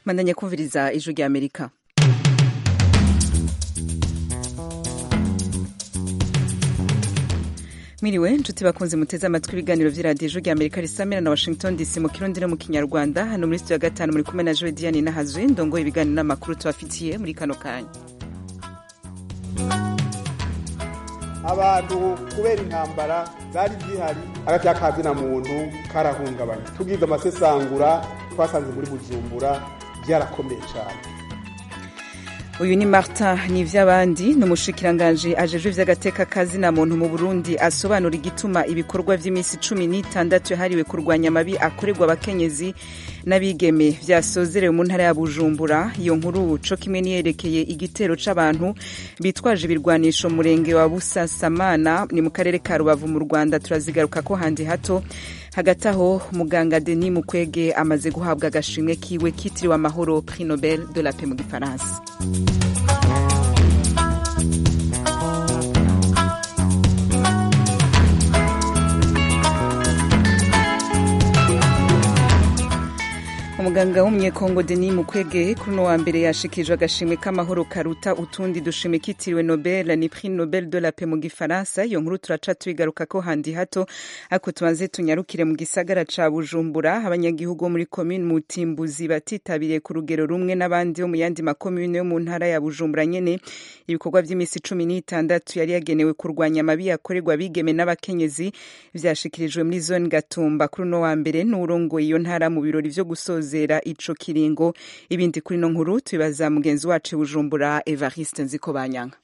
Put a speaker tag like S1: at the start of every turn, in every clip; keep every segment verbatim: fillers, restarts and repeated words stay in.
S1: Mandanya kumviriza ijwi rya Amerika. Miriwe nshuti bakunze muteze amatwi ibiganiro vy'iradiyo ijwi rya Amerika risamira na Washington D C mu Kirundi no mu Kinyarwanda. Hano muri studio ya gatanu muri kumwe na Joe Diane Nahazwe ndongo ibiganiro n'amakuru tubafitiye muri kano kanya.
S2: Abantu kubera intambara zari zihari hagati y'akazi na muntu karahungabanye. Tugize amasesangura twasanze muri Bujumbura byarakomeye cyane.
S1: Uyu ni Martin Nivyabandi n'umushikiranganje ajejwe vy'agateka kazi na muntu mu Burundi asobanura igituma ibikorwa vy'imisi cumi n'itandatu yahariwe kurwanya amabi akorerwa abakenyezi n'abigeme vyasozerewe mu ntara ya Bujumbura. Iyo nkuru co kimwe niyerekeye igitero c'abantu bitwaje ibirwanisho murenge wa Busasamana ni mu karere ka Rubavu mu Rwanda turazigaruka ko handi hato. Hagati aho muganga Denis Mukwege amaze guhabwa agashimwe kiwe kitiriwe amahoro Prix Nobel de la Paix mu Gifaransa. Umuganga w'umunyekongo Denis Mukwege kuri no wa mbere yashikijwe agashimwe k'amahoro karuta utundi dushimwe kitiriwe Nobel ni Prix Nobel de la Paix mu Gifaransa. Iyo nkuru turaca tubigaruka ko handi hato ako tumaze tunyarukire mu gisagara ca Bujumbura. Abanyagihugu muri commune Mutimbuzi batitabiriye ku rugero rumwe n'abandi bo mu yandi makomune yo mu ntara ya Bujumbura nyene ibikorwa vy'imisi cumi n'itandatu yari yagenewe kurwanya amabi yakorerwa bigeme n'abakenyezi vyashikirijwe muri zone Gatumba kuri no wa mbere n'urongoye iyo ntara mu birori vyo gusoza zera ico kiringo. Ibindi kuri no nkuru tubibaza mugenzi wacu Bujumbura Evariste Nzikobanyanga.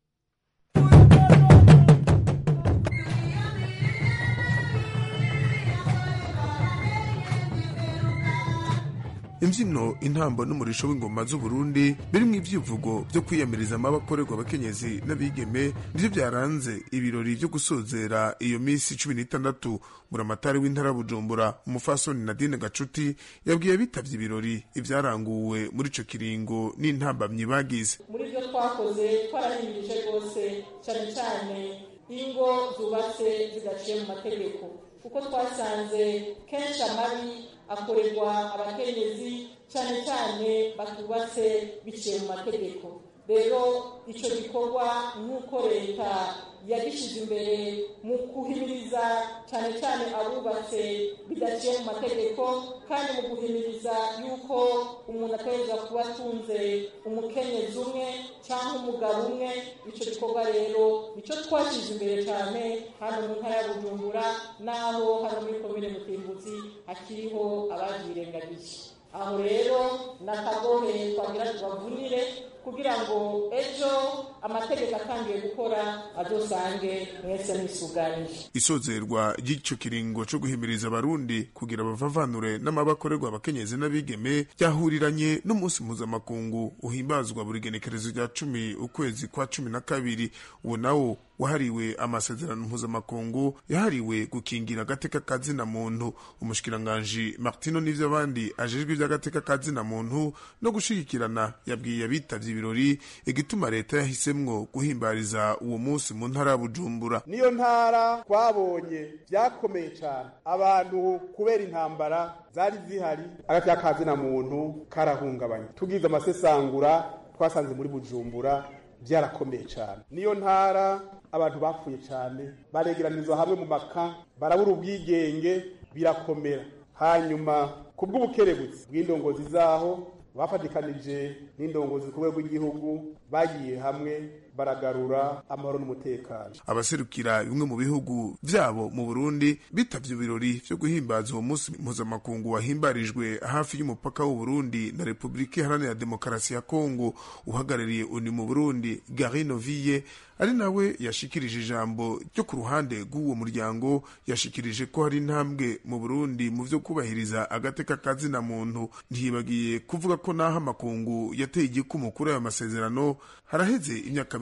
S3: Imvyino, intambo n'umurisho w'ingoma z'u Burundi birimwo ivyivugo vyo kwiyamiriza amabakorerwa abakenyezi n'abigeme nivyo vyaranze ibirori vyo gusozera iyo misi cumi n'itandatu. Buramatari w'intara Bujumbura umufasoni Nadine Gacuti yabwiye bitavye ibirori ivyaranguwe muri ico kiringo n'intambamyi bagize.
S4: Muri vyo twakoze twarahimirije rwose cyane cyane ingo zubatse zidaciye mu mategeko, kuko twasanze kenshi amabi akorerwa abakenyezi cyane cyane batubatse biciye mu mategeko. Rero ico gikorwa nk'uko leta yagishize imbere mu kuhimiriza cyane cyane abubatse bidaciye mu mategeko, kandi mu guhimiriza yuko umuntu ategerezwa kuba atunze umukenyezi umwe cyangwa umugabo umwe. Ico gikorwa rero nico twashize imbere cyane hano mu ntara ya Bujumbura, naho hano muri komine Mutimbuzi hakiriho abavyirengagiye. Aho rero nakagohe twagira tubavunire kugira ngo ejo amategeko atangiye gukora azosange mwese mwisuganije.
S3: Isozerwa ry'ico kiringo co guhimiriza abarundi kugira bavavanure n'amabakorerwa abakenyezi n'abigeme ryahuriranye n'umunsi mpuzamakungu uhimbazwa buri genekerezo rya cumi ukwezi kwa cumi na kabiri. Uwo nawo wahariwe amasezerano mpuzamakungu yahariwe gukingira agateka kazi na muntu. Umushikiranganje Martino Nivyabandi ajejwe ivy'agateka kazi na muntu no gushigikirana yabwiye abitavye ibirori igituma leta yahisemwo guhimbariza uwo munsi mu ntara ya Bujumbura.
S2: Niyo ntara twabonye vyakomeye cyane, abantu kubera intambara zari zihari hagati y'akazi na muntu karahungabanye. Tugize amasesangura twasanze muri Bujumbura byarakomeye cyane. Niyo ntara abantu bapfuye cyane, baregeranizwa hamwe mu maka, barabura ubwigenge, birakomera. Hanyuma kubw'ubukerebutsi bw'indongozi zaho bafatikanije n'indongozi ku rwego rw'igihugu bagiye hamwe baragarura amahoro n'umutekano.
S3: Abaserukira bimwe mu bihugu vyabo mu Burundi bitavye ibirori vyo guhimbaza uwo munsi mpuzamakungu wahimbarijwe hafi y'umupaka w'u Burundi na Republika Iharanira Demokarasi ya Kongo. Uhagarariye uni mu Burundi Gary Noville ari nawe yashikirije ijambo ryo ku ruhande rw'uwo muryango, yashikirije ko hari intambwe mu Burundi mu vyo kubahiriza agateka kazi na muntu. Ntibagiye kuvuga ko naho amakungu yateye igikumu kuri ayo masezerano haraheze imyaka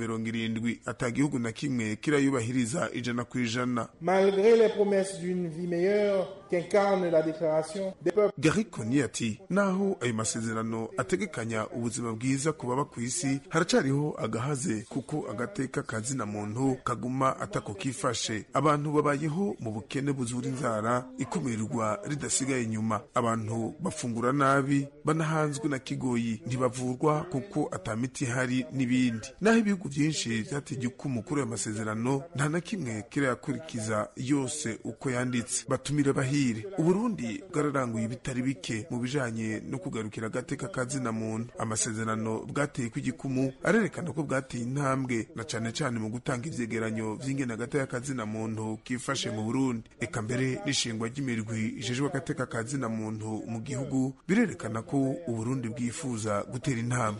S3: mirongo irindwi ata gihugu na kimwe kirayubahiriza ijana ku ijana.
S5: Malgré les promesses d'une vie meilleure qu'incarne la déclaration des peuples.
S3: Gary Coney ati naho ayo masezerano ategekanya ubuzima bwiza ku baba ku isi, haracariho agahaze kuko agateka kazina muntu kaguma atako kifashe. Abantu babayeho mu bukene buzura inzara, ikumirwa ridasigaye inyuma. Abantu bafungura nabi, banahanzwe na kigoyi, ntibavurwa kuko atamiti hari n'ibindi. Naho ibihugu byinshi byategeye ko umukuru w'amasezerano nta na kimwe kirayakurikiza yose uko yanditse. Batumira bahire. Uburundi bwararanguye bitari bike mu bijanye no kugarukira agateka kazina muntu. Amasezerano bwateye kw'igikumu arerekana ko bwateye intambwe na cane cane mu gutanga ivyegeranyo vy'ingene agateka kazina muntu kifashe mu Burundi. Eka mbere n'ishingwa ry'imirwi ijejwe agateka kazina muntu mu gihugu birerekana ko Uburundi bwifuza gutera intambwe.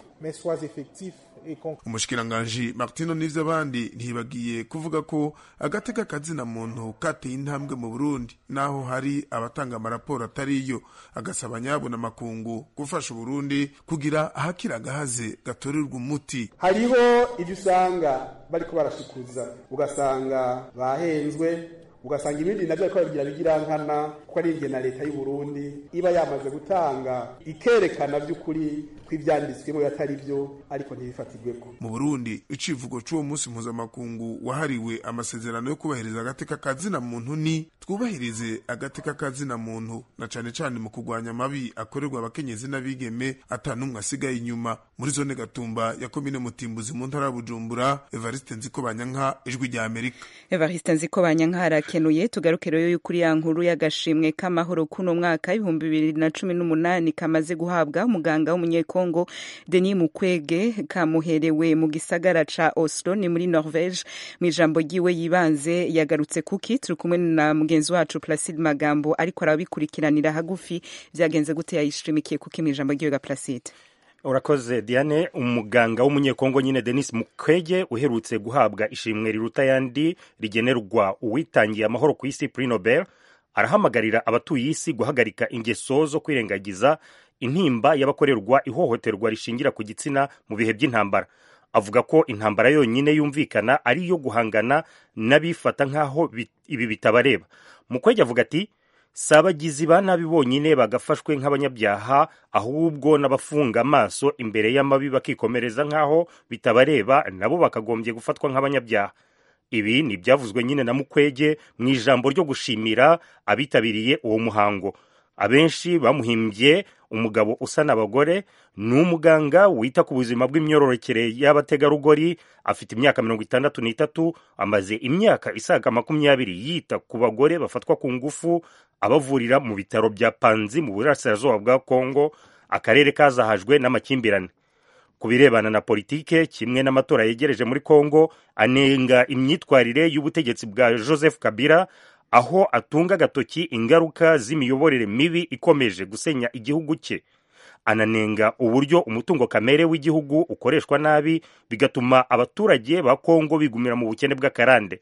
S3: Umushikiranganji Martino Nivyabandi ntibagiye kuvuga ko agateka kazina muntu kateye intambwe mu Burundi, naho hari abatanga amaraporo atariyo. Agasaba nyabo na makungu gufasha Burundi kugira ahakira gahaze gatorerwa umuti.
S2: Hariho ibyo usanga bariko barashikuza, ugasanga bahenzwe, ugasanga ibindi navyo ariko bigira bigira nkana ko ari ingena leta y'u Burundi iba yamaze gutanga ikerekana by'ukuri kw'ivyanditswe mu yatari byo ariko ntibifatirweko.
S3: Mu Burundi icivugo c'uwo munsi mpuzamakungu wahariwe amasezerano yo kubahiriza agateka kazina muntu ni twubahirize agateka kazina muntu, na cane cane mu kugwanya amabi akorerwa abakenyezi n'abigeme atanumwe asigaye inyuma. Muri zone Gatumba ya komine Mutimbuzi mu ntara ya Bujumbura, Evariste Nzikobanyanka, Ijwi rya Amerika.
S1: Evariste Nzikobanyanka arakenuye. Tugarukiro yo kuri ya nkuru y'agashimwe k'amahoro kuno mwaka ibihumbi bibiri na cumi n'umunani kamaze guhabwa umuganga w'umunyekongo Denis Mukwege, kamuherewe mu gisagara ca Oslo ni muri Norvege. Mu ijambo ryiwe yibanze yagarutse kuki. Turi kumwe na mugenzi wacu Placide Magambo ariko arabikurikiranira hagufi. Vyagenze gute yayishimikiye kuki mu ijambo ryiwe ga Placide?
S6: Urakoze Diane. Umuganga w'umunyekongo nyine Denis Mukwege uherutse guhabwa ishimwe riruta yandi rigenerwa uwitangiye amahoro ku isi Prix Nobel, arahamagarira abatuye isi guhagarika ingeso zo kwirengagiza intimba y'abakorerwa ihohoterwa rishingira ku gitsina mu bihe by'intambara. Avuga ko intambara yonyine yumvikana ari yo guhangana n'abifata nk'aho ibi bitabareba. Mukwege avuga ati sabagizi ba nabi bonyine bagafashwe nk'abanyabyaha, ahubwo n'abafunga amaso imbere y'amabi bakikomereza nk'aho bitabareba nabo bakagombye gufatwa nk'abanyabyaha. Ibi ni byavuzwe nyine na Mukwege mu ijambo ryo gushimira abitabiriye uwo muhango. Abenshi bamuhimbye umugabo usa n'abagore. Ni umuganga wita ku buzima bw'imyororokere y'abategarugori, afite imyaka mirongo itandatu n'itatu, amaze imyaka isaga makumyabiri yita ku bagore bafatwa ku ngufu, abavurira mu bitaro bya Panzi mu burasirazuba bwa Kongo, akarere kazahajwe n'amakimbirane. Ku birebana na politike kimwe n'amatora yegereje muri Kongo, anenga imyitwarire y'ubutegetsi bwa Joseph Kabila, aho atunga gatoki ingaruka z'imiyoborere mibi ikomeje gusenya igihugu cye. Ananenga uburyo umutungo kamere w'igihugu ukoreshwa nabi, bigatuma abaturage ba Kongo bigumira mu bukene bw'akarande.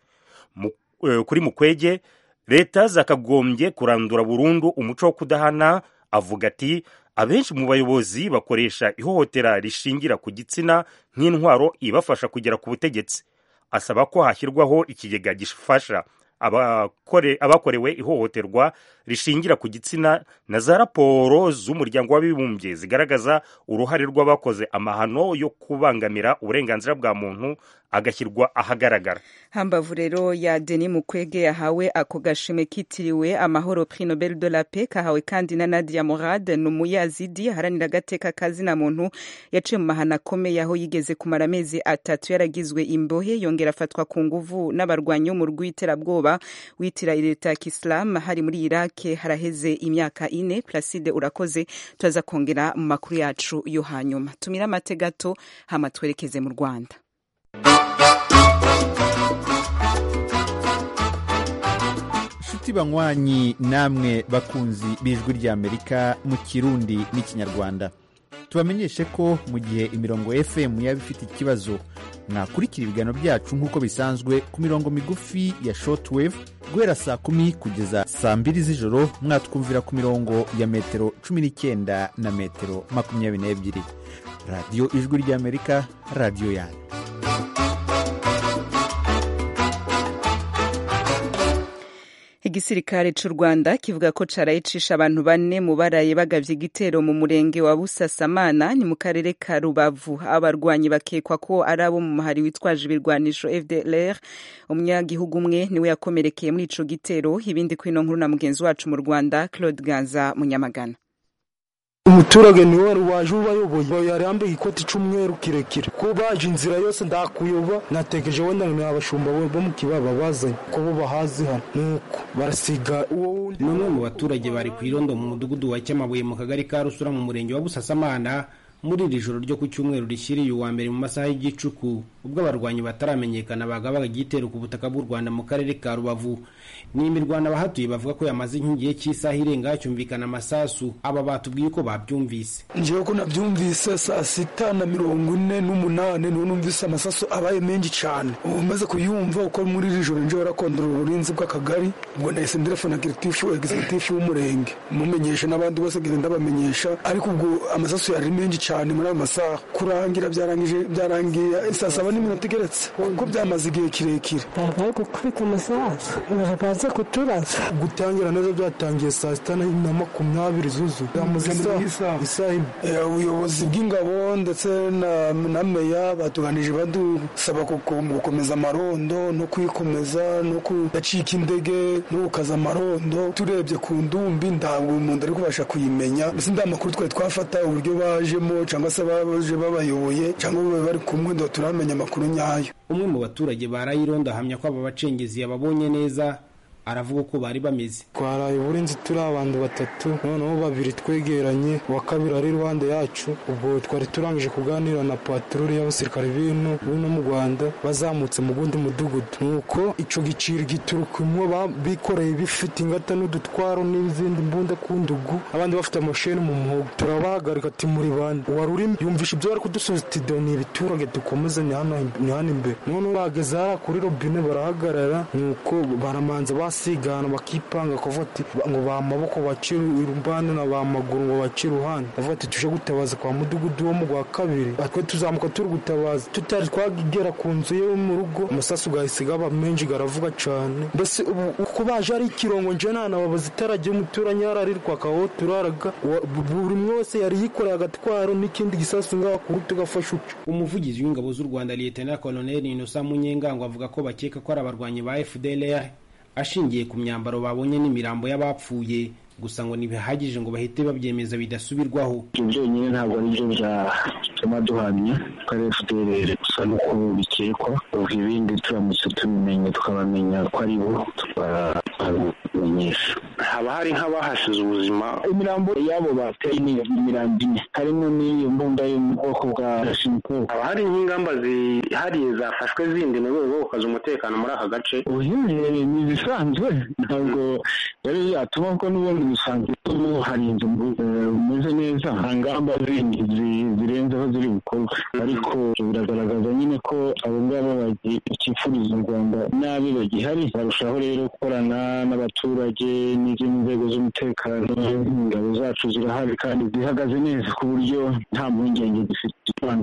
S6: Kuri Mukwege, leta zakagombye kurandura burundu umuco wo kudahana. Avuga ati abenshi mu bayobozi bakoresha ihohotera rishingira ku gitsina nk'intwaro ibafasha kugera ku butegetsi. Asaba ko hashyirwaho ikigega gifasha abakore abakorewe ihohoterwa rishingira ku gitsina, na za raporo z'umuryango w'abibumbye zigaragaza uruhare rw'abakoze amahano yo kubangamira uburenganzira bwa muntu agashyirwa ahagaragara.
S1: Hambavu rero ya Denis Mukwege yahawe ako gashimwe kitiriwe amahoro Prix Nobel de la Paix, kahawe kandi na Nadia Morad, n'umuyazidi haranira agateka kazina muntu yaciye mu mahana akomeye aho yigeze kumara amezi atatu yaragizwe imbohe, yongera afatwa ku nguvu n'abarwanyi mu rw'iterabwoba witira leta ya Islam hari muri Iraq haraheze imyaka ine. Placide urakoze, tuza kongera mu makuru yacu yo hanyuma. Tumira amate gato hama twerekeze mu Rwanda.
S7: Shuti banywanyi namwe bakunzi b'Ijwi rya Amerika mu Kirundi n'Ikinyarwanda, tubamenyeshe ko mu gihe imirongo F M yaba ifite ikibazo, mwakurikira ibiganiro byacu nk'uko bisanzwe ku mirongo migufi ya shortwave guhera saa kumi kugeza saa mbiri z'ijoro. Mwatwumvira ku mirongo ya metero cumi n'icyenda na metero makumyabiri n'ebyiri. Radio Ijwi rya Amerika, radio yanyu.
S1: Igisirikare c'u Rwanda kivuga ko caraye cisha abantu bane mu baraye bagavye igitero mu murenge wa Busasamana ni mu karere ka Rubavu. Abarwanyi bakekwa ko ari abo mu mahari witwaje ibirwanisho F D L R. Umunyagihugu umwe niwe yakomerekeye muri ico gitero. Ibindi kwino nkuru na mugenzi wacu mu Rwanda Claude Ganza Munyamagana.
S8: Umuturage niwe wari waje ubayoboye yari yambaye ikoti c'umweru kirekire ko baje inzira yose ndakuyoba natekeje wenda ni abashumba bo mu kibaba bazanye ko bo bahazi hano nuko barasiga uwo
S9: n'umwe mu baturage bari kwirondo mu mudugudu wa Cyamabuye mu kagari ka Rusura mu murenge wa Busasamana muri iri joro ryo ku cyumweru rishyiriye uwa mbere mu masaha y'igicuku ubwo abarwanyi bataramenyekana bagabaga igitero ku butaka bw'u Rwanda mu karere ka Rubavu. Ni imirwano abahatuye bavuga ko yamaze inkingiye cy'isaha irenga cyumvikana amasasu. Aba batubwiye ko babyumvise.
S8: Njewe ko nabyumvise saa sita na mirongo ine n'umunane no numvise amasasu abaye menshi cyane. Umaze kuyumva uko muri iri joro nje barakondora uburinzi bw'akagari ubwo nahise ndirefona kiritifu executive w'umurenge mumenyesha n'abandi bose genda bamenyesha ariko ubwo amasasu yari menshi cyane muri amasaha kurangira byarangije byarangiye saa saba n'iminota igeretse kuko byamaze igihe kirekire.
S10: Bari gukubita amasasu baze kuturaza
S8: gutangira neza byatangiye saa sita na makumyabiri zuzu byamaze isaha imwe. Ubuyobozi bw'ingabo ndetse na meya batuganije badusaba gukomeza amarondo no kwikomeza no kudacika indege no gukaza amarondo. Turebye ku ndumbi ntabwo umuntu ari kubasha kuyimenya mbese nda makuru twari twafata uburyo bajemo cyangwa se baje babayoboye cyangwa bari kumwe ndo turamenya amakuru nyayo.
S9: Umwe mu baturage barayironda ahamya ko aba bacengezi yababonye neza. Aravuga ko bari bameze
S8: twaraye uburinzi turi abantu batatu noneho babiri twegeranye wa kabiri ari ruhande yacu ubwo twari turangije kuganira na patroli y'abasirikare b'ino bino mu Rwanda bazamutse mu gundi mudugudu nuko ico giciri giturukumwe bikoreye bifite ingata n'udutwaro n'izindi mbunda ku ndugu abandi bafite amasheni mu muhogo turabahagarika ati muri bande waruri yumvisha ibyo bari kudusubiza ati ni ibiturage dukomeze ni hano ni hano imbere none bageze kuri robine barahagarara nuko baramanza sigana bakipanga kovati ngo ba maboko bacira irumbane na ba maguru ngo bacira ruhande bavati tuje gutabaza kwa mudugudu wo mu gwa kabiri atwe tuzamuka turi gutabaza tutari twagigera ku nzu yo mu rugo umusasu gahisiga bamenji garavuga cyane mbese uko baje ari kirongo nje nana babaza itarage umuturanye yararirwa kaho turaraga buri mwose yari yikoreye agatwaro n'ikindi gisasu ngaho kuri tugafasha.
S9: Umuvugizi w'ingabo z'u Rwanda Lieutenant Colonel Innocent Munyengango avuga ko bakeka ko ari abarwanyi ba F D L R ashingiye ku myambaro babonye n'imirambo y'abapfuye gusa ngo ntibihagije ngo bahite babyemeza bidasubirwaho.
S11: Ibyo nyine ntabwo ari byo byatuma duhamya ko ari F D L R gusa nuko bikekwa ubwo ibindi turamutse tubimenye tukabamenya ko ari bo tukabamenyesha. Haba hari nk'abahashize ubuzima imirambo yabo bateye ni imirambo ine harimo n'iyo mbunda yo mu bwoko bwa Shinko. Haba hari ingamba zihariye zafashwe zindi mu rwego rwo gukaza umutekano muri aka gace. Ubuhinzi ni bisanzwe ntabwo yari yatuma ko n'ubundi bisanzwe ko hari inzu umeze neza nta ngamba zindi zirenze aho ziri gukorwa ariko biragaragaza nyine ko abo ngabo bakifuriza u Rwanda nabi bagihari barushaho rero gukorana n'abaturage n'izindi nzego z'umutekano. Ingabo zacu zirahari kandi zihagaze neza ku buryo nta mpungenge dufite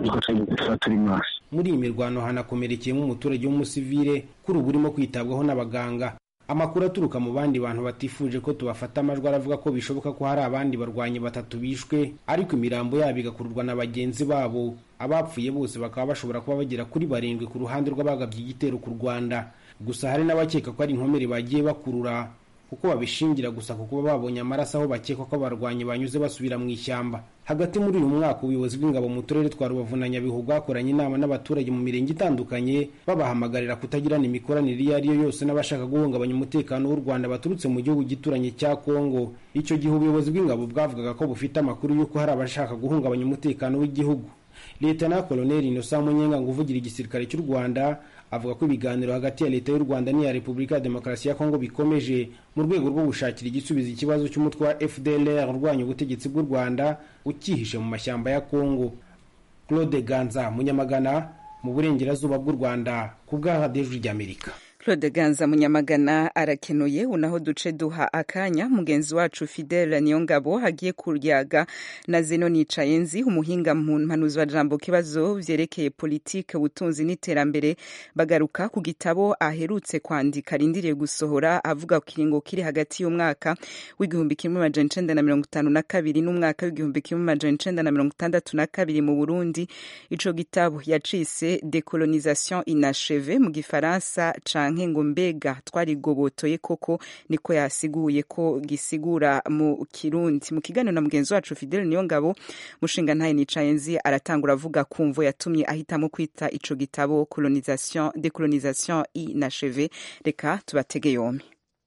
S11: turi maso.
S9: Muri iyi mirwano hanakomerekeyemo umuturage w'umusivile kuri ubu urimo kwitabwaho n'abaganga. Amakuru aturuka mu bandi bantu batifuje ko tubafata amajwi aravuga ko bishoboka ko hari abandi barwanyi batatu bishwe ariko imirambo yabo igakururwa na bagenzi babo. Abapfuye bose bakaba bashobora kuba bagera kuri barindwi ku ruhande rw'abagabye igitero ku Rwanda. Gusa hari n'abakeka ko ari inkomere bagiye bakurura kuko babishingira gusa kuko babonye amaraso aho bakeka ko abarwanyi banyuze basubira mu ishyamba. Hagati muri uyu mwaka ubuyobozi bw'ingabo mu turere twa Rubavu na Nyabihu bwakoranye inama n'abaturage mu mirenge itandukanye babahamagarira kutagirana imikoranire iyo ari yo yose n'abashaka guhungabanya umutekano w'u Rwanda baturutse mu gihugu gituranye cya Kongo. Icyo gihe ubuyobozi bw'ingabo bwavugaga ko bufite amakuru y'uko hari abashaka guhungabanya umutekano w'igihugu. Lieutenant Colonel Innocent Munyengango uvugira igisirikare cy'u Rwanda avuga ko ibiganiro hagati ya leta y'u Rwanda n'iya Repubulika ya Demokarasi ya Kongo bikomeje mu rwego rwo gushakira igisubizo ikibazo cy'umutwe wa F D L R urwanya ubutegetsi bw'u Rwanda ukihishe mu mashyamba ya Kongo. Claude Ganza Munyamagana mu burengerazuba bw'u Rwanda ku bwa Radio y'Amerika.
S1: Claude Ganza Munyamagana arakenuye unaho duce duha akanya mugenzi wacu Fidel Niyongabo hagiye kuryaga na Zeno Nicayenzi umuhinga mpanuzi wa jambo kibazo vyerekeye politike ubutunzi n'iterambere bagaruka ku gitabo aherutse kwandika rindiriye gusohora avuga ku kiringo kiri hagati y'umwaka w'igihumbi kimwe amajana icenda na mirongo itanu na kabiri n'umwaka w'igihumbi kimwe amajana icenda na mirongo itandatu na kabiri mu Burundi. Ico gitabo yacise Decolonisation inachevée mu gifaransa canke ngo mbega twarigobotoye koko, niko yasiguye ko gisigura mu Kirundi. Mu kiganiro na mugenzi wacu Fidel Niyongabo, mushinga ntaye Nicayenzi aratangura avuga kumvo yatumye ahitamo kwita ico gitabo Colonisation Decolonisation inachevée. Reka tubatege yombi.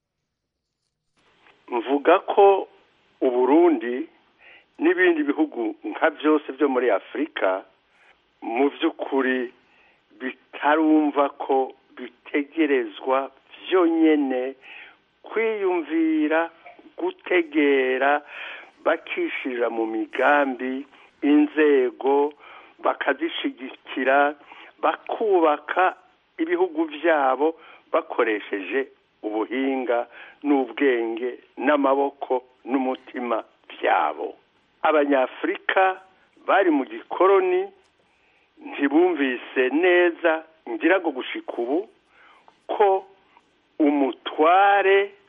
S12: Mvuga ko Uburundi n'ibindi bihugu nka byose byo muri Afrika mu by'ukuri bitarumva ko bitegerezwa vyonyene kwiyumvira gutegera bakishira mu migambi inzego bakazishigikira bakubaka ibihugu vyabo bakoresheje ubuhinga n'ubwenge n'amaboko n'umutima vyabo. Abanyafrika bari mu gikoroni ntibumvise neza ngira ngo gushika ubu ko umutware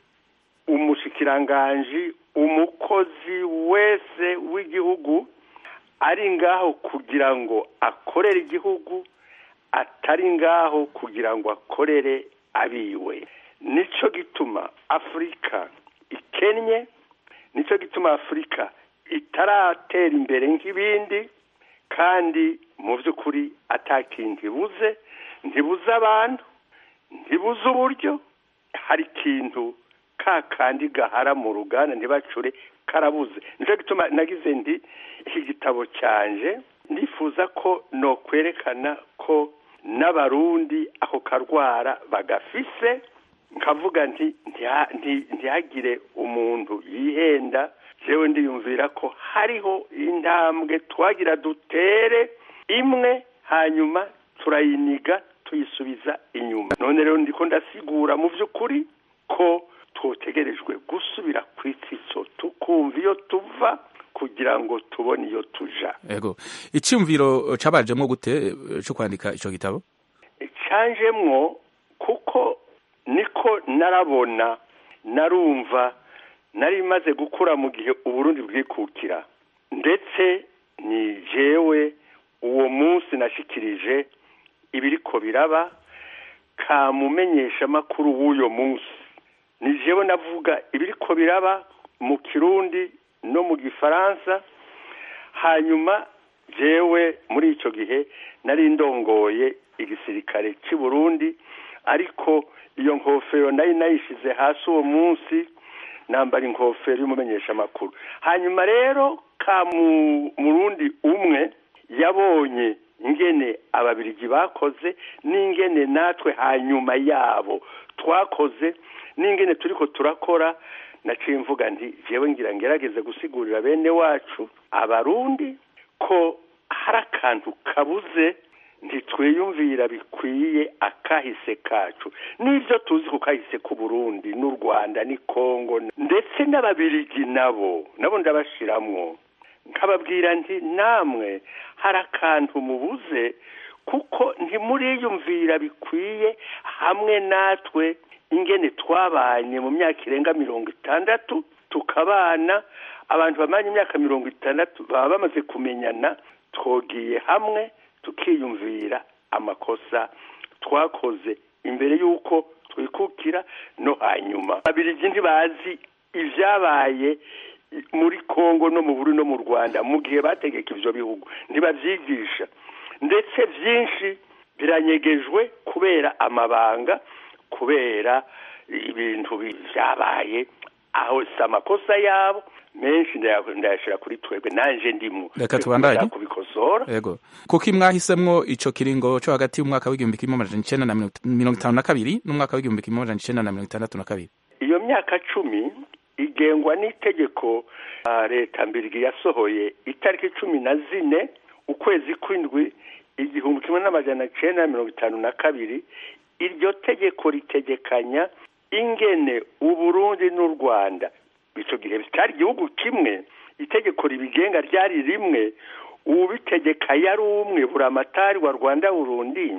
S12: umushikiranganji umukozi wese w'igihugu ari ngaho kugira ngo akorere igihugu atari ngaho kugira ngo akorere abiwe. Nico gituma Afrika ikenye, nico gituma Afrika itaratera imbere nk'ibindi, kandi mu by'ukuri atakintu ibuze, ntibuze abantu, ntibuze uburyo, hari ikintu kakandi gahara mu ruganda ntibacure karabuze. Nico gituma nagize ndi iki gitabo cyanje ndifuza ko no kwerekana ko n'abarundi aho karwara bagafise, nkavuga nti ntihagire umuntu yihenda. Jewe ndiyumvira ko hariho intambwe twagira dutere imwe hanyuma turayiniga tuyisubiza inyuma. None rero ndiko ndasigura mu by'ukuri ko twotegerejwe gusubira kwitsitso tukumva iyo tuva kugira ngo tubone iyo tuja.
S13: Ego, icyumviro cabajemwo gute cyo kwandika ico gitabo?
S12: Canjemwo kuko niko narabona narumva nari maze gukura mu gihe Uburundi bwikukira, ndetse ni jewe uwo munsi nashikirije ibiriko biraba kamumenyesha makuru w'uyo munsi. Ni jewe navuga ibiriko biraba mu Kirundi no mu Gifaransa. Hanyuma jewe muri ico gihe nari ndongoye igisirikare cy'u Burundi, ariko iyo nkofero nayi nayishize hasi uwo munsi nambara inkofero y'umumenyesha makuru. Hanyuma rero ka mu Murundi umwe yabonye ingene ababirigi bakoze n'ingene natwe hanyuma yabo twakoze n'ingene turiko turakora, naciye mvuga nti jewe ngira ngerageze gusigurira bene wacu abarundi ko hari akantu kabuze, ntitwiyumvira bikwiye akahise kacu n'ivyo tuzi ku kahise ku Burundi n'u Rwanda ni Kongo ndetse n'ababirigi nabo nabo ndabashiramwo, nkababwira nti namwe hari akantu mubuze kuko ntimuriyumvira bikwiye hamwe natwe ingene twabanye mu myaka irenga mirongo itandatu tukabana. Abantu bamanye imyaka mirongo itandatu baba bamaze kumenyana, twogiye hamwe tukiyumvira amakosa twakoze imbere y'uko twikukira no hanyuma. Abirigi ntibazi ivyabaye muri Kongo no mu Burundi no mu Rwanda mu gihe bategeka ivyo bihugu, ntibavyigisha, ndetse vyinshi biranyegejwe kubera amabanga, kubera ibintu vyabaye aho samakosa yabo menshi ndayashira kuri twebwe nanje ndimwo.
S13: Reka tubandanye
S12: kubikosora.
S13: Yego, kuko imwahisemwo ico kiringo cyo hagati y'umwaka w'igihumbi kimwe amajana icenda na mirongo itanu na kabiri n'umwaka w'igihumbi kimwe amajana icenda na mirongo itandatu na kabiri.
S12: Iyo myaka cumi igengwa n'itegeko uh, leta mbirigi yasohoye itariki cumi na zine ukwezi kw'indwi igihumbi kimwe n'amajana icenda na mirongo itanu na kabiri, iryo tegeko ritegekanya ingene uburundi n'u rwanda icyo gihe bitari igihugu kimwe itegeko ribigenga ryari rimwe ubitegeka yari umwe buramatari wa rwanda burundi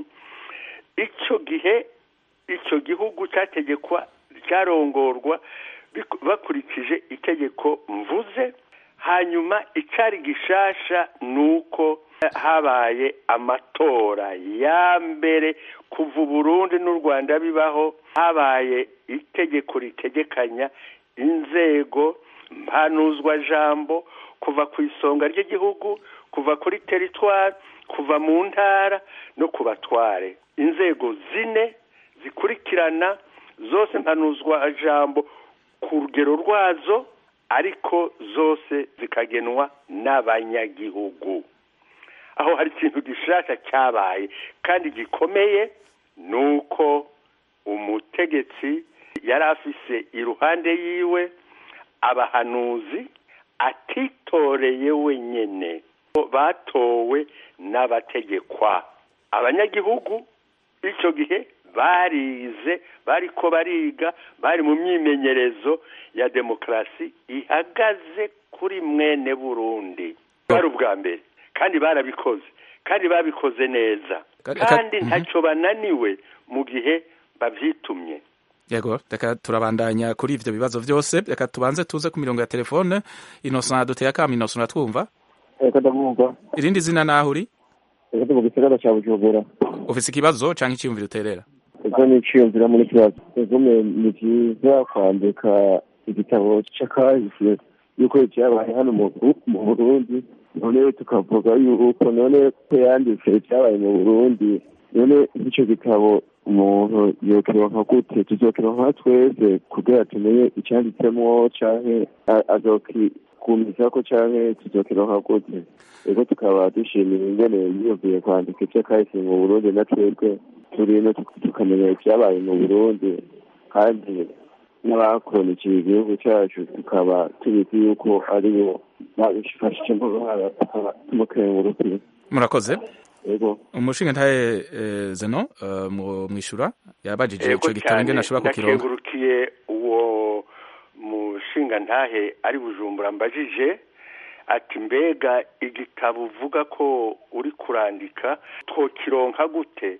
S12: icyo gihe icyo gihugu cyategekwa cyarongorwa bakurikije itegeko mvuze hanyuma icyari gishasha nuko habaye amatora ya mbere kuva Burundi n'u Rwanda bibaho habaye itegeko ritegekanya inzego mpanuzwa jambo kuva ku isonga ry'igihugu kuva kuri territoire kuva mu ntara no kubatware inzego zine zikurikirana zose mpanuzwa jambo ku rugero rwazo ariko zose zikagenwa n'abanyagihugu aho hari ikintu gishasha cyabaye kandi gikomeye nuko umutegetsi yari afise iruhande yiwe abahanuzi atitoreye wenyene batowe n'abategekwa abanyagihugu icyo gihe barize bariko bariga bari mu myimenyerezo ya demokrasi ihagaze kuri mwene Burundi bari ubwa mbere kandi barabikoze kandi babikoze neza kandi ntacyo bananiwe mu gihe babyitumye
S13: yego reka turabandanya kuri ivyo bibazo vyose reka tubanze tuze ku mirongo ya telefone Innocent duteye akama Innocent natwumva
S14: reka ndamwumva
S13: irindi zina naho uri
S14: reka tuvuga ikibazo cya Bujumbura
S13: ufise ikibazo canke iciyumviro uterera
S14: ego ni iciyumviro muri kibazo ego ni vyiza kwandika igitabo c'akahise yuko ivyabaye hano mu Burundi none tukavuga yuko none ko yanditse ivyabaye mu Burundi none ico gitabo umuntu yokironka gute tuzokironka twese kugira tumenye icyanditsemo canke azokikumizako canke tuzokironka gute ego tukaba dushimira ingene yiyumviye kwandika ivy'akahise mu Burundi na twebwe turino tukamenya ivyabaye mu Burundi kandi n'abakoronikiye igihugu cyacu tukaba tubizi yuko ariyo babifashije mu ruhara tukaba tumukengurukira
S13: murakoze
S12: Ego.
S13: Umushinga ntaye uh, Zeno uh, mwishura yabajije ico gitabo ngene ashobora kukironka.
S12: Nakengurukiye uwo mushinga ntahe ari Bujumbura mbajije ati mbega igitabo uvuga ko uri kurandika twokironka gute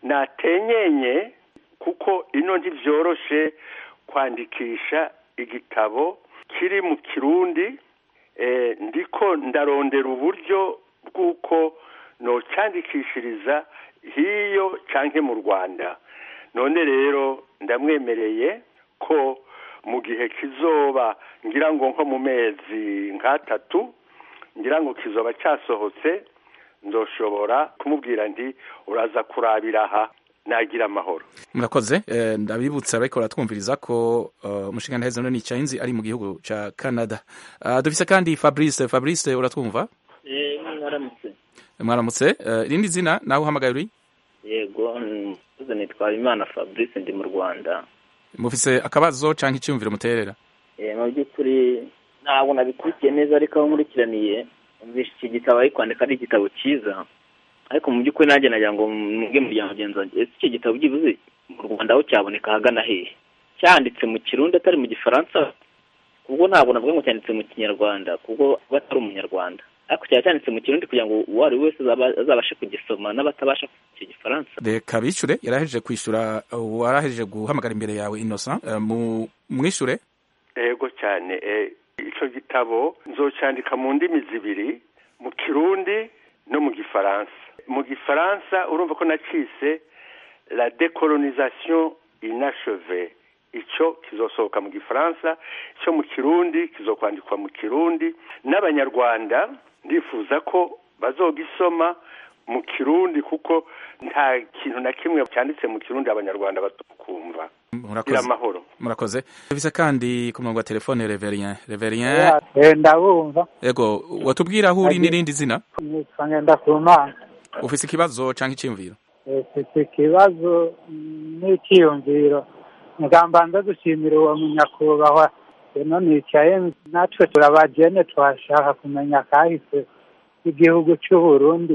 S12: natenyenye kuko ino ntivyoroshe kwandikisha igitabo kiri mu Kirundi eh, ndiko ndarondera uburyo bw'uko no cyandikishiriza hiyo canke mu Rwanda none rero ndamwemereye ko mu gihe kizoba ngira ngo nko mu mezi nk'atatu ngira ngo kizoba cyasohotse ndoshobora kumubwira nti uraza kurabira aha nagira amahoro.
S13: Murakoze eh, ndabibutsa ariko ratwumviriza ko umushinga uh, ntaheze none nicayinzi ari mu gihugu ca Canada. Uh, dufise kandi Fabrice Fabrice uratwumva?
S15: Eh mwaramutse.
S13: Mwaramutse irindi uh, zina nawe uhamagaye uri?
S15: Yego ntuze nitwa Imana Fabrice ndi mu Rwanda.
S13: Mufise akabazo canke icyumviro muterera?
S15: Eh mu byukuri ntabwo nabikurikiye neza ariko aho nkurikiraniye umvishe iki gitabo ari kwandika ari igitabo cyiza ariko mu byukuri nanjye nagira ngo mbwe mu rya mugenzi wanjye ese iki gitabo givuze mu Rwanda aho cyaboneka hagana hehe cyanditse mu Kirundi atari mu Gifaransa kubwo ntabwo navuga ngo cyanditse mu Kinyarwanda kubwo batari umunyarwanda ariko cyanditse mu Kirundi kugira ngo uwari wese azabashe kugisoma n'abatabasha kugira Gifaransa.
S13: Reka bicure yaraheje kwishura waraheje guhamagara imbere yawe Innocent uh, mu mwishure.
S12: Ego cyane eh, ico gitabo nzocyandika mu ndimi zibiri mu Kirundi no mu Gifaransa. Mu Gifaransa urumva ko nacise la décolonisation inachevée ico kizosohoka mu Gifaransa cyo mu Kirundi kizokwandikwa mu Kirundi n'abanyarwanda ndifuza ko bazogisoma mu Kirundi kuko nta kintu na kimwe cyanditse mu Kirundi abanyarwanda batukumva.
S13: Murakoze.
S12: Amahoro.
S13: Murakoze. Bivise kandi ku murongo wa telefone Reverien. Reverien.
S16: Eh ndabumva.
S13: Ego watubwira aho uri n'irindi zina?
S16: Ngenda kumana.
S13: Ufise ikibazo canke iciyumviro?
S16: Ufise ikibazo n'iciyumviro. Ngamba ndagushimira uwo munyakubahwa. Eno nicaye natwe turabajene twashaka kumenya kahise igihugu cy'u Burundi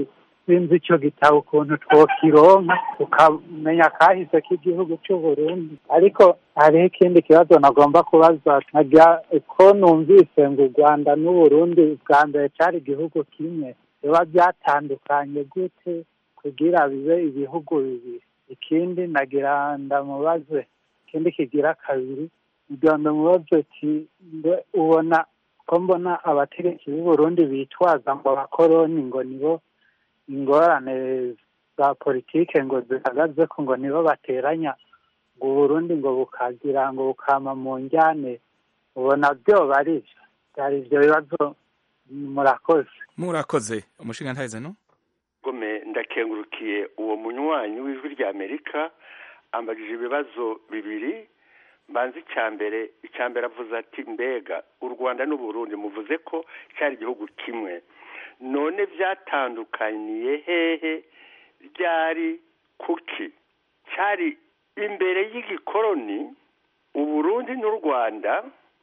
S16: sinzi icyo gitabo ukuntu twokironka ukamenya kahise k'igihugu cy'u Burundi. Ariko hariho ikindi kibazo nagomba kubaza, najya ko numvise ngo u Rwanda n'u Burundi bwa mbere cyari igihugu kimwe, biba byatandukanye gute kugira bibe ibihugu bibiri? Ikindi nagira ndamubaze, ikindi kigira kabiri, ibyo ndamubaze ati ubona ko mbona abategetsi b'u Burundi bitwaza ngo abakoroni ngo nibo ingorane za politike ngo zihagaze ko ngo nibo bateranya ngo Burundi ngo bukagira ngo bukama mu njyane, ubona byo bari byari ibyo bibazo? Murakoze.
S13: Murakoze umushinga ntahize no
S12: gome ndakengurukiye uwo munywanyi w'ijwi rya Amerika ambagije ibibazo bibiri. Mbanzi cyambere icyambere avuze ati mbega u Rwanda n'u Burundi muvuze ko cyari igihugu kimwe, none byatandukaniye hehe? Byari kuki? Cyari imbere y'igikoroni u Burundi n'u Rwanda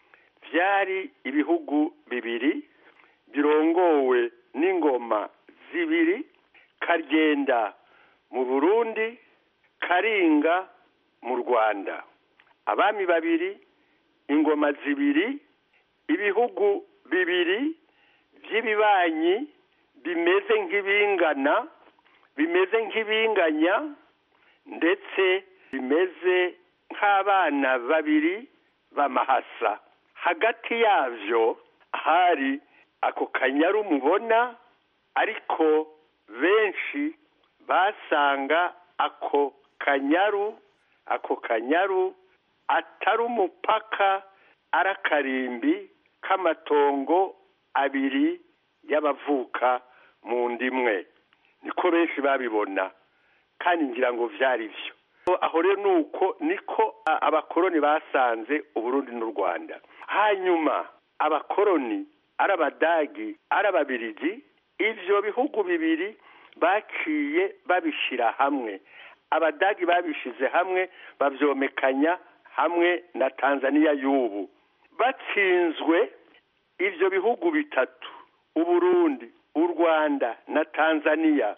S12: byari ibihugu bibiri birongowe n'ingoma zibiri, Karyenda mu Burundi, Karinga mu Rwanda, abami babiri, ingoma zibiri, ibihugu bibiri by'ibibanyi bimeze nk'ibingana, bimeze nk'ibinganya, ndetse bimeze nk'abana babiri b'amahasa. Hagati yavyo hari ako kanyaru mubona, ariko benshi basanga ako kanyaru ako kanyaru atari umupaka, arakarimbi k'amatongo abiri y'abavuka mu ndimwe. Niko benshi babibona, kandi ngira ngo vyari vyo. Aho rero nuko niko abakoroni basanze Uburundi n'u Rwanda. Hanyuma abakoroni arabadagi arababirigi, ivyo bihugu bibiri baciye babishira hamwe. Abadagi babishize hamwe bavyomekanya hamwe na Tanzania y'ubu. Batsinzwe ivyo bihugu bitatu, Uburundi, u Rwanda na Tanzania,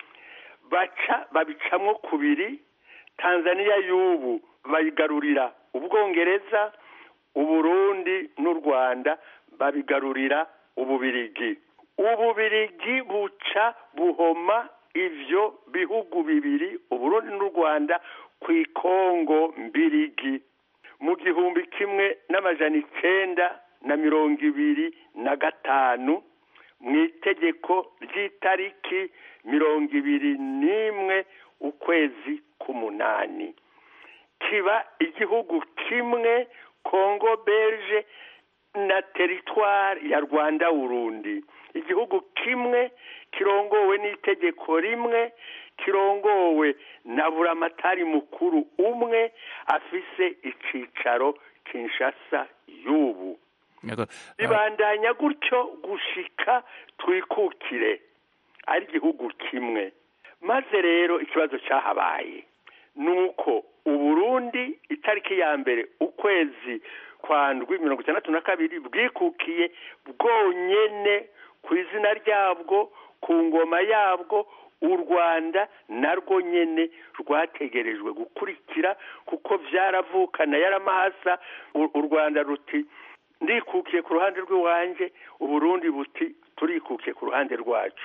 S12: baca babicamwo kubiri. Tanzania y'ubu bayigarurira Ubwongereza, Uburundi n'u Rwanda babigarurira Ububirigi. Ububirigi buca buhoma ivyo bihugu bibiri, Uburundi n'u Rwanda, kw'ikongo mbirigi mu gihumbi kimwe n'amajana icenda na mirongo ibiri na gatanu, mw'itegeko ry'itariki mirongo ibiri n'imwe ukwezi k'umunani. Kiba igihugu kimwe, Congo Belge na teritwari ya Rwanda Burundi. Igihugu kimwe kirongowe n'itegeko rimwe, kirongowe na buramatari mukuru umwe afise icicaro Kinshasa y'ubu. Bibandanya gutyo gushika twikukire ari igihugu kimwe. Maze rero ikibazo cyahabaye nuko Uburundi itariki ya mbere ukwezi kwa ndwi mirongo itandatu na kabiri bwikukiye bwonyene ku izina ryabwo, ku ngoma yabwo. U Rwanda narwo nyene rwategerejwe gukurikira, kuko vyaravukana yaramahasa. U Rwanda ruti ndikukiye ku ruhande rw'iwanje, Uburundi buti turikukiye ku ruhande rwacu.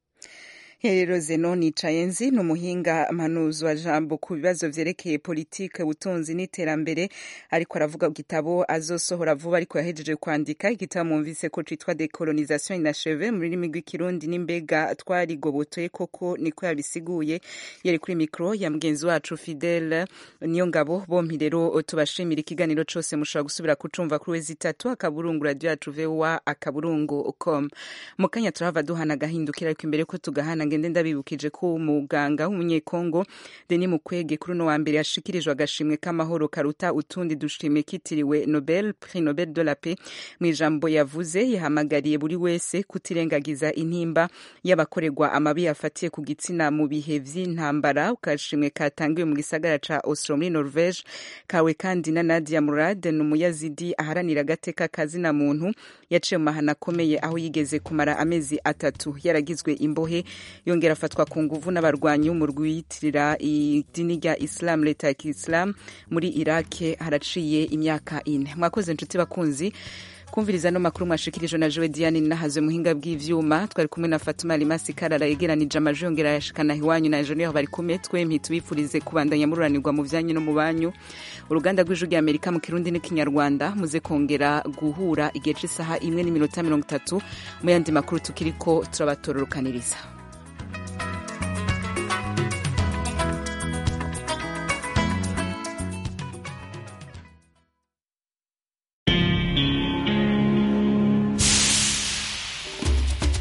S1: Rero Zeno Nicayenzi ni umuhinga mpanuzi wa jambo ku bibazo vyerekeye politike, ubutunzi n'iterambere, ariko aravuga igitabo azosohora vuba, ariko yahejeje kwandika igitabo mwumvise ko citwa Decolonisation inachevée mu rurimi rw'ikirundi. N'imbega twarigobotoye koko, niko yabisiguye yari kuri mikro ya mugenzi wacu Fidele Niyongabo. Bompi rero tubashimira, ikiganiro cose mushobora gusubira kucumva kuri wezi itatu akaburungu radio yacu V O A akaburungu com. Mukanya turava duhana gahindukira, ariko imbere ko tugahana ngende ndabibukije ko umuganga w'umunyekongo Denis Mukwege kuri no wa mbere yashikirijwe agashimwe k'amahoro karuta utundi dushimwe kitiriwe Nobel, Prix Nobel de la Paix. Mu ijambo yavuze yahamagariye buri wese kutirengagiza intimba y'abakorerwa amabi afatiye ku gitsina mu bihe vy'intambara. Ukashimwe katangiwe mu gisagara ca Oslo muri Norvege, kawe kandi na Nadia Murad, n'umuyazidi aharanira agateka kazina muntu yaciye mu mahana akomeye, aho yigeze kumara amezi atatu yaragizwe imbohe yongera afatwa ku nguvu n'abarwanyi umurwi wiyitirira idini rya Islam leta ya Islam muri Iraq haraciye imyaka ine. Mwakoze inshuti bakunzi kumviriza no makuru mwashikirije na Joe Diane nahaze muhinga bw'ivyuma twari kumwe na Fatuma Limasi Karara yegeranije amajwi yongera yashikana hiwanyu na Engineer bari kumwe twempi tubifurize kubandanya mururanirwa mu vyanyu no mu banyu. Uruganda rw'ijwi rya Amerika mu Kirundi n'ikinyarwanda muze kongera guhura igihe cy'isaha imwe n'iminota mirongo itatu mu yandi makuru tukiriko turabatororokaniriza.